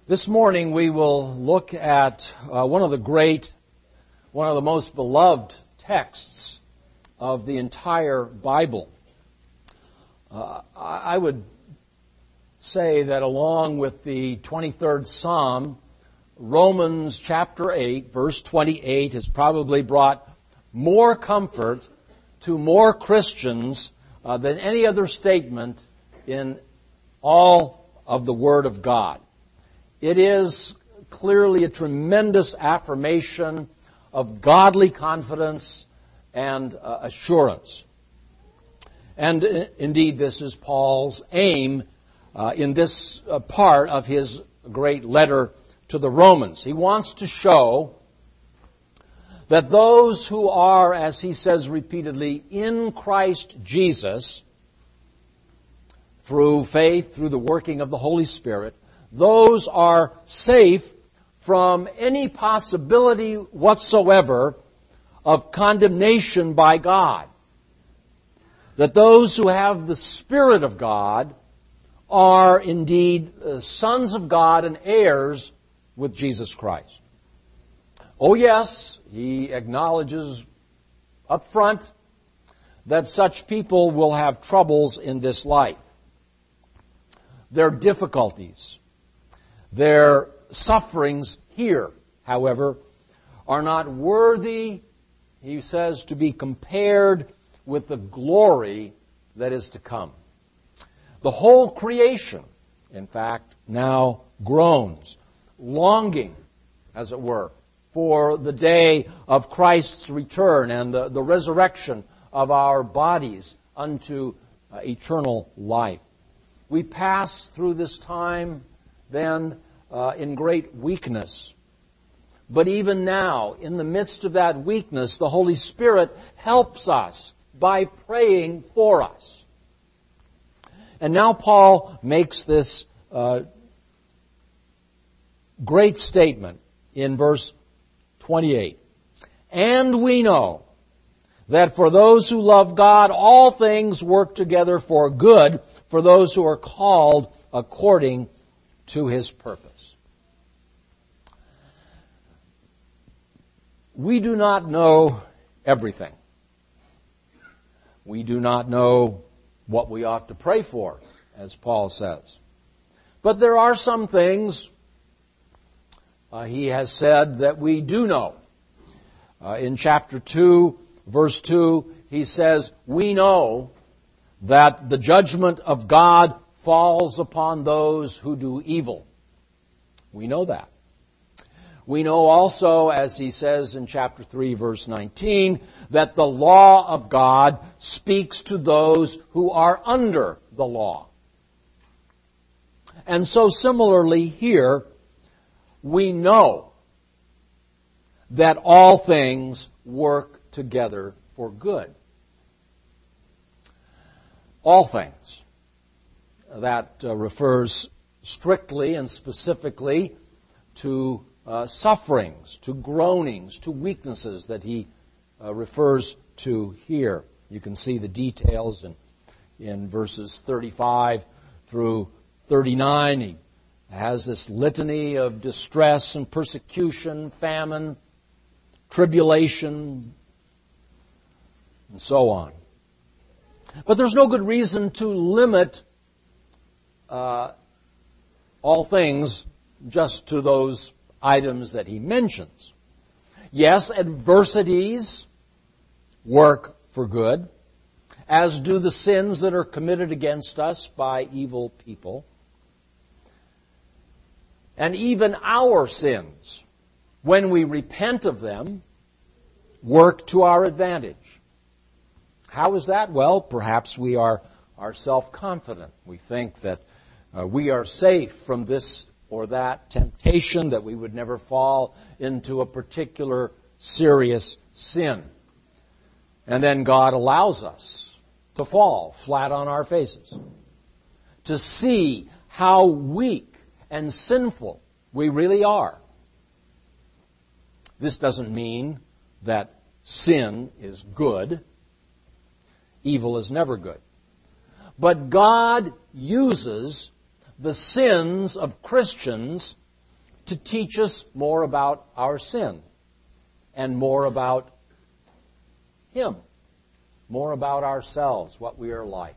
This morning we will look at one of the most beloved texts of the entire Bible. I would say that along with the 23rd Psalm, Romans chapter 8, verse 28 has probably brought more comfort to more Christians than any other statement in all of the Word of God. It is clearly a tremendous affirmation of godly confidence and assurance. And indeed, this is Paul's aim in this part of his great letter to the Romans. He wants to show that those who are, as he says repeatedly, in Christ Jesus, through faith, through the working of the Holy Spirit, those are safe from any possibility whatsoever of condemnation by God. That those who have the Spirit of God are indeed sons of God and heirs with Jesus Christ. Oh yes, he acknowledges up front that such people will have troubles in this life. Their difficulties, their sufferings here, however, are not worthy, he says, to be compared with the glory that is to come. The whole creation, in fact, now groans, longing, as it were, for the day of Christ's return and the resurrection of our bodies unto eternal life. We pass through this time then in great weakness. But even now, in the midst of that weakness, the Holy Spirit helps us by praying for us. And now Paul makes this great statement in verse 28. And we know that for those who love God, all things work together for good, for those who are called according to His purpose. We do not know everything. We do not know what we ought to pray for, as Paul says. But there are some things, he has said, that we do know. In chapter 2, verse 2, he says, we know that the judgment of God falls upon those who do evil. We know that. We know also, as he says in chapter 3, verse 19, that the law of God speaks to those who are under the law. And so similarly here, we know that all things work together for good. All things. That refers strictly and specifically to sufferings, to groanings, to weaknesses that he refers to here. You can see the details in verses 35 through 39. He has this litany of distress and persecution, famine, tribulation, and so on. But there's no good reason to limit all things just to those items that he mentions. Yes, adversities work for good, as do the sins that are committed against us by evil people. And even our sins, when we repent of them, work to our advantage. How is that? Well, perhaps we are self-confident. We think that we are safe from this or that temptation, that we would never fall into a particular serious sin. And then God allows us to fall flat on our faces, to see how weak and sinful we really are. This doesn't mean that sin is good. Evil is never good. But God uses the sins of Christians to teach us more about our sin and more about Him, more about ourselves, what we are like.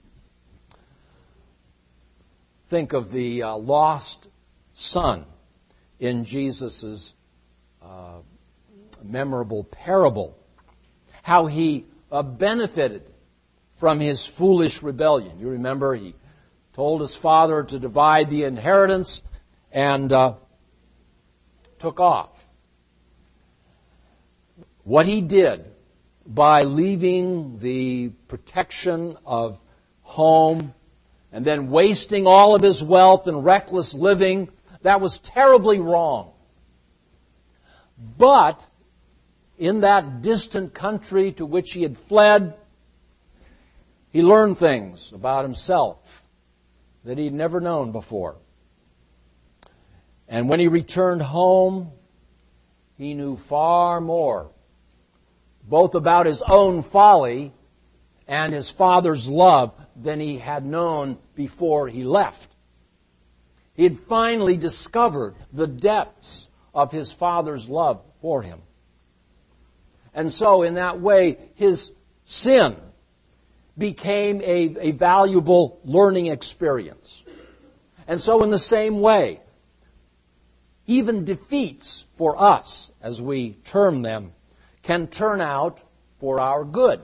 Think of the lost son in Jesus' memorable parable, how he benefited from his foolish rebellion. You remember he told his father to divide the inheritance and took off. What he did by leaving the protection of home and then wasting all of his wealth in reckless living, that was terribly wrong. But in that distant country to which he had fled, he learned things about himself that he'd never known before. And when he returned home, he knew far more, both about his own folly and his father's love, than he had known before he left. He had finally discovered the depths of his father's love for him. And so, in that way, his sin became a valuable learning experience. And so, in the same way, even defeats for us, as we term them, can turn out for our good.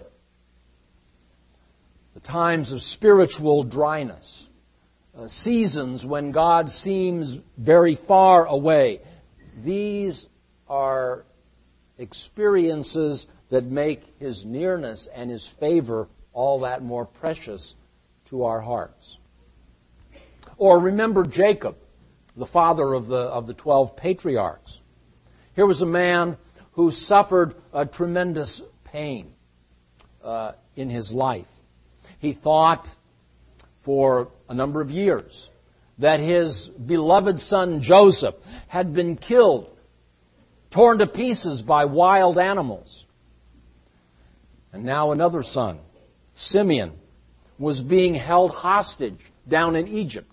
The times of spiritual dryness, seasons when God seems very far away, these are experiences that make His nearness and His favor all that more precious to our hearts. Or remember Jacob, the father of the 12 patriarchs. Here was a man who suffered a tremendous pain in his life. He thought for a number of years that his beloved son Joseph had been killed, torn to pieces by wild animals. And now another son, Simeon, was being held hostage down in Egypt.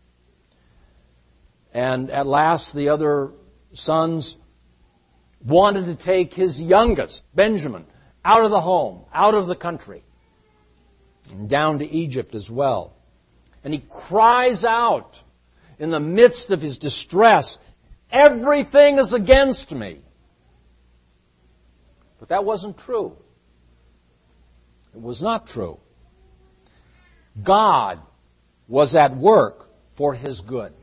And at last the other sons wanted to take his youngest, Benjamin, out of the home, out of the country, and down to Egypt as well. And he cries out in the midst of his distress, "Everything is against me." But that wasn't true. It was not true. God was at work for his good,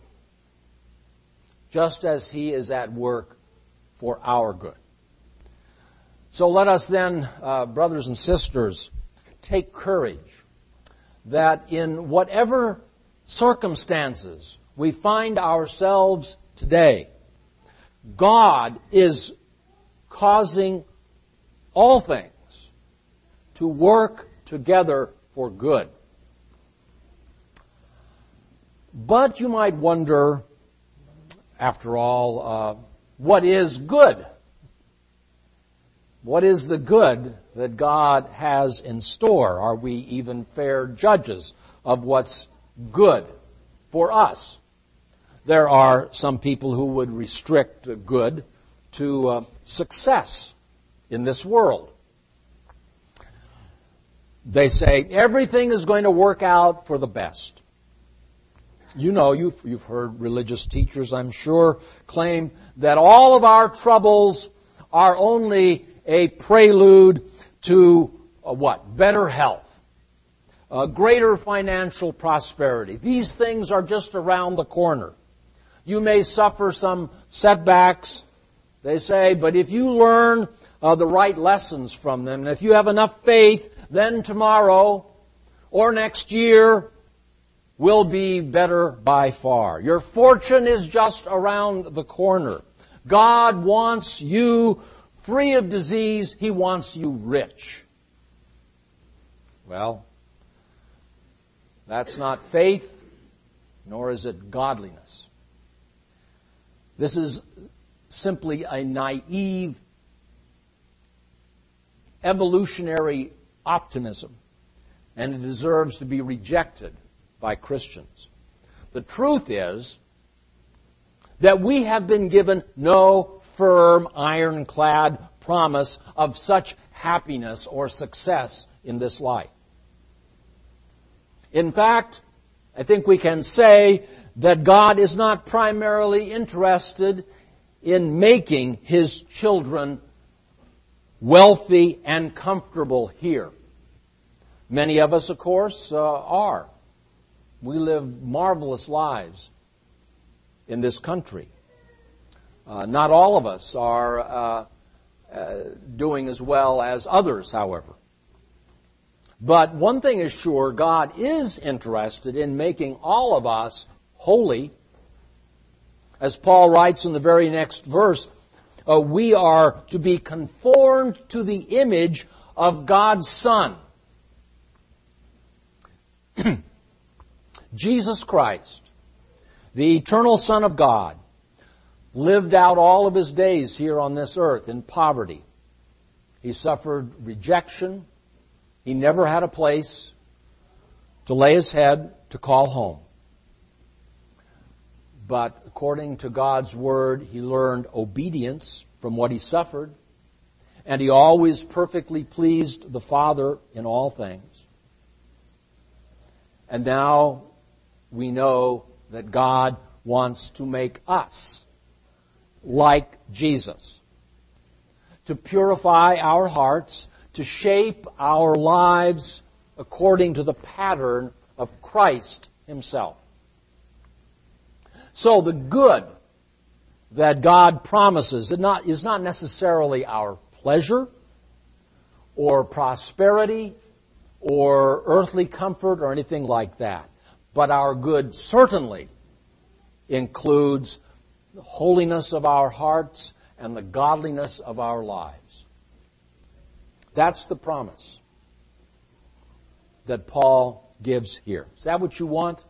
just as He is at work for our good. So let us then, brothers and sisters, take courage that in whatever circumstances we find ourselves today, God is causing all things to work together for good. But you might wonder, after all, what is good? What is the good that God has in store? Are we even fair judges of what's good for us? There are some people who would restrict good to success in this world. They say everything is going to work out for the best. You know, you've heard religious teachers, I'm sure, claim that all of our troubles are only a prelude to what? Better health, greater financial prosperity. These things are just around the corner. You may suffer some setbacks, they say, but if you learn the right lessons from them, and if you have enough faith, then tomorrow or next year will be better by far. Your fortune is just around the corner. God wants you free of disease. He wants you rich. Well, that's not faith, nor is it godliness. This is simply a naive, evolutionary optimism, and it deserves to be rejected by Christians. The truth is that we have been given no firm, ironclad promise of such happiness or success in this life. In fact, I think we can say that God is not primarily interested in making His children wealthy and comfortable here. Many of us, of course, are. We live marvelous lives in this country. Not all of us are doing as well as others, however. But one thing is sure, God is interested in making all of us holy. As Paul writes in the very next verse, we are to be conformed to the image of God's Son. Jesus Christ, the eternal Son of God, lived out all of His days here on this earth in poverty. He suffered rejection. He never had a place to lay His head to call home. But according to God's Word, He learned obedience from what He suffered, and He always perfectly pleased the Father in all things. And now we know that God wants to make us like Jesus, to purify our hearts, to shape our lives according to the pattern of Christ Himself. So the good that God promises is not necessarily our pleasure or prosperity or earthly comfort or anything like that. But our good certainly includes the holiness of our hearts and the godliness of our lives. That's the promise that Paul gives here. Is that what you want?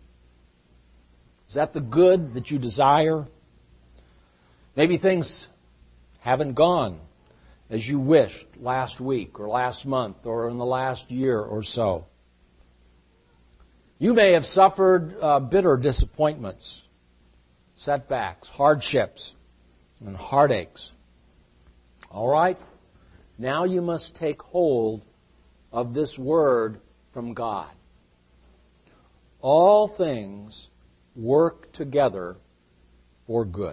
Is that the good that you desire? Maybe things haven't gone as you wished last week or last month or in the last year or so. You may have suffered bitter disappointments, setbacks, hardships, and heartaches. All right? Now you must take hold of this word from God. All things work together for good.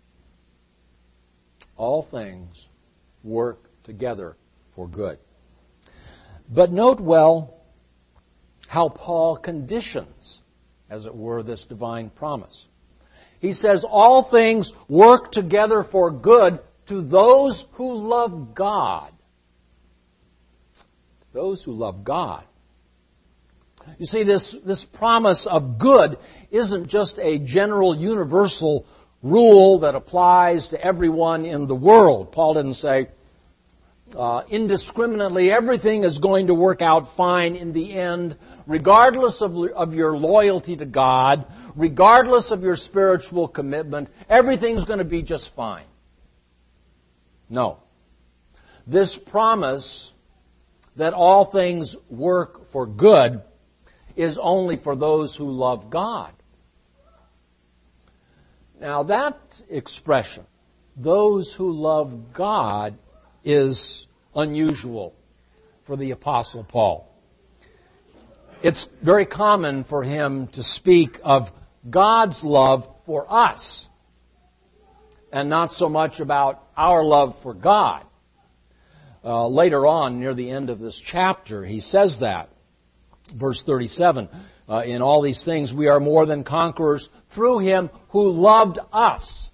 All things work together for good. But note well how Paul conditions, as it were, this divine promise. He says, all things work together for good to those who love God. Those who love God. You see, this promise of good isn't just a general universal rule that applies to everyone in the world. Paul didn't say, indiscriminately, everything is going to work out fine in the end, regardless of your loyalty to God, regardless of your spiritual commitment, everything's going to be just fine. No. This promise that all things work for good is only for those who love God. Now that expression, those who love God, is unusual for the Apostle Paul. It's very common for him to speak of God's love for us and not so much about our love for God. Later on, near the end of this chapter, he says that. Verse 37, in all these things we are more than conquerors through Him who loved us.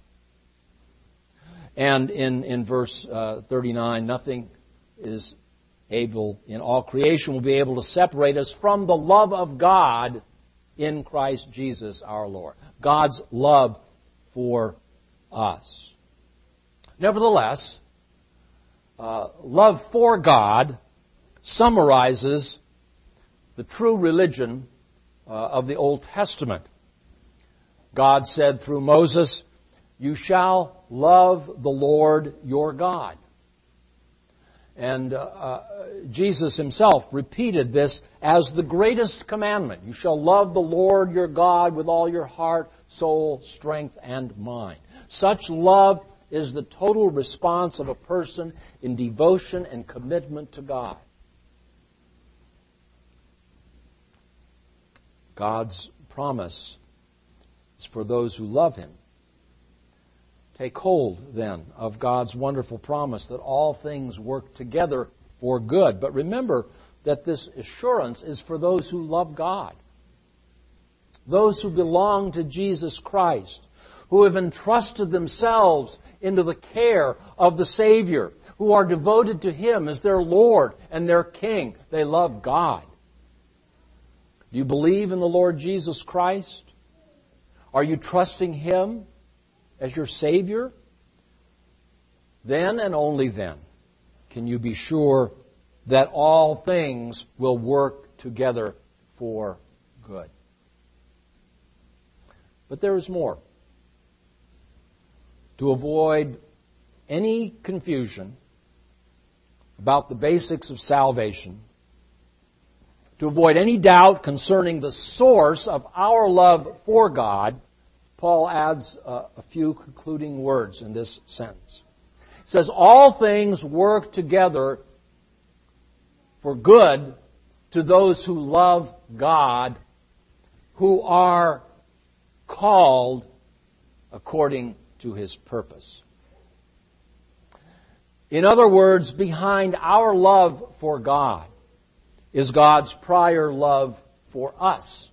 And in verse 39, nothing is able in all creation will be able to separate us from the love of God in Christ Jesus our Lord. God's love for us. Nevertheless, love for God summarizes the true religion of the Old Testament. God said through Moses, "You shall love the Lord your God." And Jesus himself repeated this as the greatest commandment. You shall love the Lord your God with all your heart, soul, strength, and mind. Such love is the total response of a person in devotion and commitment to God. God's promise is for those who love Him. Take hold, then, of God's wonderful promise that all things work together for good. But remember that this assurance is for those who love God, those who belong to Jesus Christ, who have entrusted themselves into the care of the Savior, who are devoted to Him as their Lord and their King. They love God. Do you believe in the Lord Jesus Christ? Are you trusting Him as your Savior? Then and only then can you be sure that all things will work together for good. But there is more. To avoid any confusion about the basics of salvation, to avoid any doubt concerning the source of our love for God, Paul adds a few concluding words in this sentence. He says, all things work together for good to those who love God, who are called according to His purpose. In other words, behind our love for God is God's prior love for us.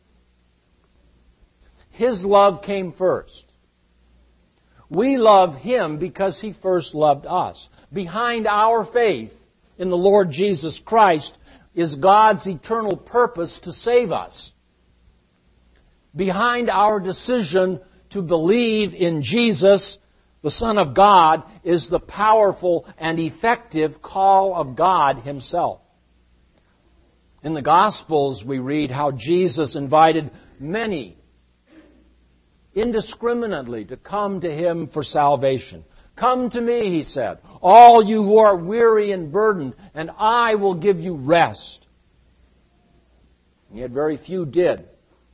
His love came first. We love Him because He first loved us. Behind our faith in the Lord Jesus Christ is God's eternal purpose to save us. Behind our decision to believe in Jesus, the Son of God, is the powerful and effective call of God Himself. In the Gospels, we read how Jesus invited many indiscriminately to come to Him for salvation. Come to me, He said, all you who are weary and burdened, and I will give you rest. And yet very few did.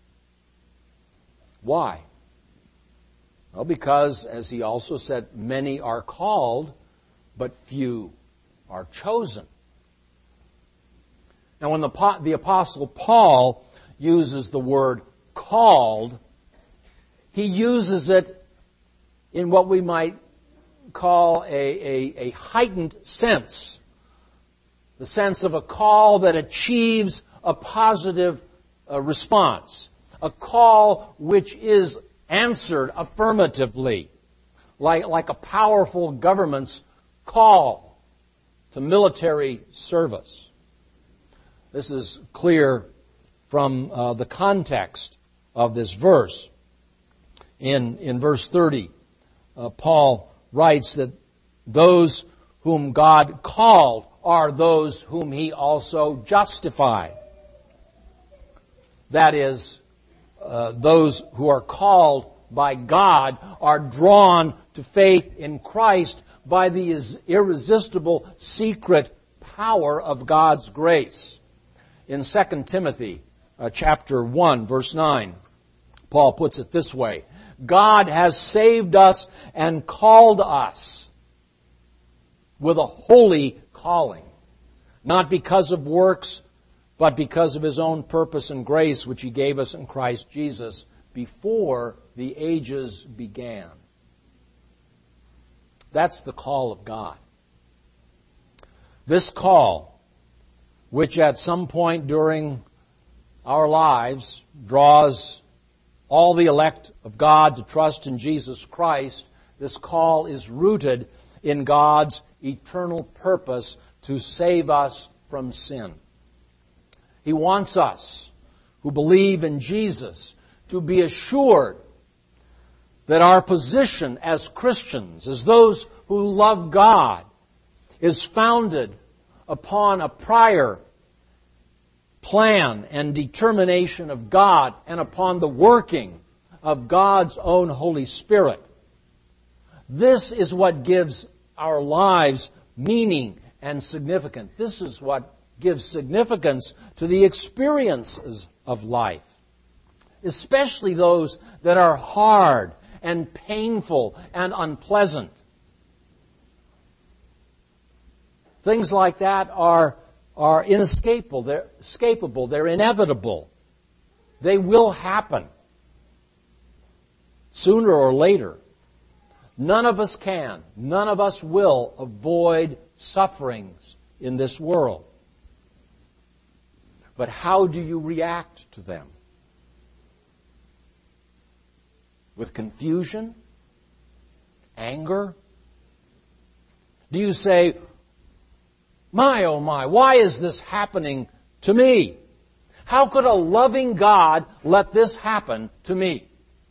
Why? Well, because, as He also said, many are called, but few are chosen. Now, when the Apostle Paul uses the word called, he uses it in what we might call a heightened sense. The sense of a call that achieves a positive response. A call which is answered affirmatively, like a powerful government's call to military service. This is clear from the context of this verse. In verse 30, Paul writes that those whom God called are those whom He also justified. That is, those who are called by God are drawn to faith in Christ by the irresistible secret power of God's grace. In 2 Timothy chapter 1, verse 9, Paul puts it this way: God has saved us and called us with a holy calling, not because of works, but because of His own purpose and grace, which He gave us in Christ Jesus before the ages began. That's the call of God. This call, which at some point during our lives draws all the elect of God to trust in Jesus Christ, this call is rooted in God's eternal purpose to save us from sin. He wants us who believe in Jesus to be assured that our position as Christians, as those who love God, is founded upon a prior plan and determination of God and upon the working of God's own Holy Spirit. This is what gives our lives meaning and significant. This is what gives significance to the experiences of life, especially those that are hard and painful and unpleasant. Things like that are inescapable. They're escapable. They're inevitable. They will happen sooner or later. None of us can, none of us will avoid sufferings in this world. But how do you react to them? With confusion? Anger? Do you say, my, oh my, why is this happening to me? How could a loving God let this happen to me?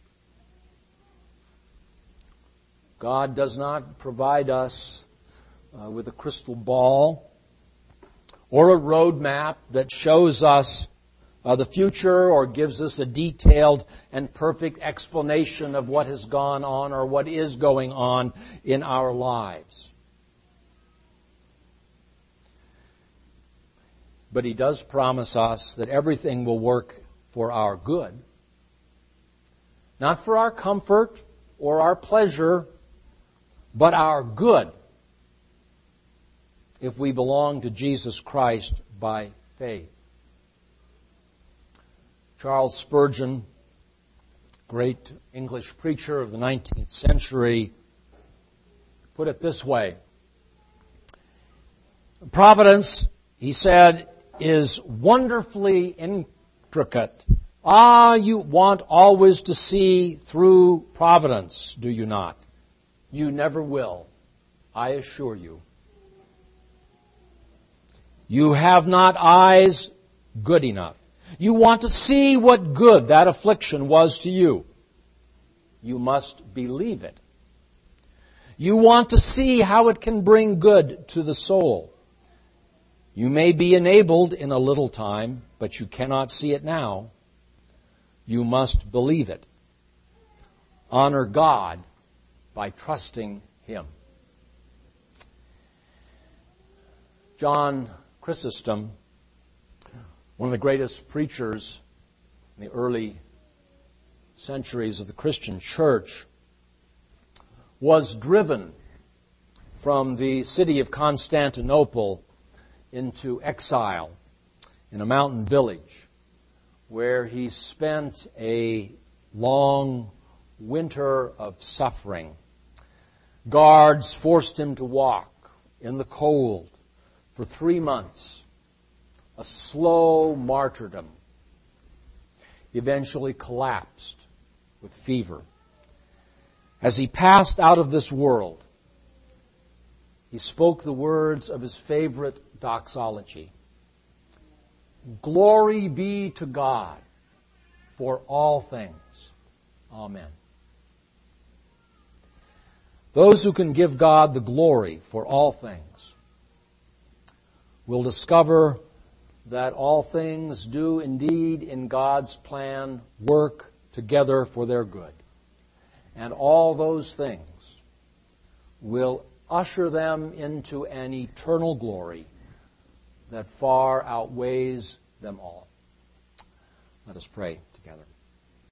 God does not provide us with a crystal ball or a roadmap that shows us the future or gives us a detailed and perfect explanation of what has gone on or what is going on in our lives. But He does promise us that everything will work for our good, not for our comfort or our pleasure, but our good, if we belong to Jesus Christ by faith. Charles Spurgeon, great English preacher of the 19th century, put it this way. Providence, he said, is wonderfully intricate. You want always to see through providence, do you not? You never will, I assure you. You have not eyes good enough. You want to see what good that affliction was to you. You must believe it. You want to see how it can bring good to the soul. You may be enabled in a little time, but you cannot see it now. You must believe it. Honor God by trusting Him. John Chrysostom, one of the greatest preachers in the early centuries of the Christian church, was driven from the city of Constantinople into exile in a mountain village where he spent a long winter of suffering. Guards forced him to walk in the cold for 3 months, a slow martyrdom. He eventually collapsed with fever. As he passed out of this world, he spoke the words of his favorite doxology. Glory be to God for all things. Amen. Those who can give God the glory for all things will discover that all things do indeed in God's plan work together for their good. And all those things will usher them into an eternal glory that far outweighs them all. Let us pray.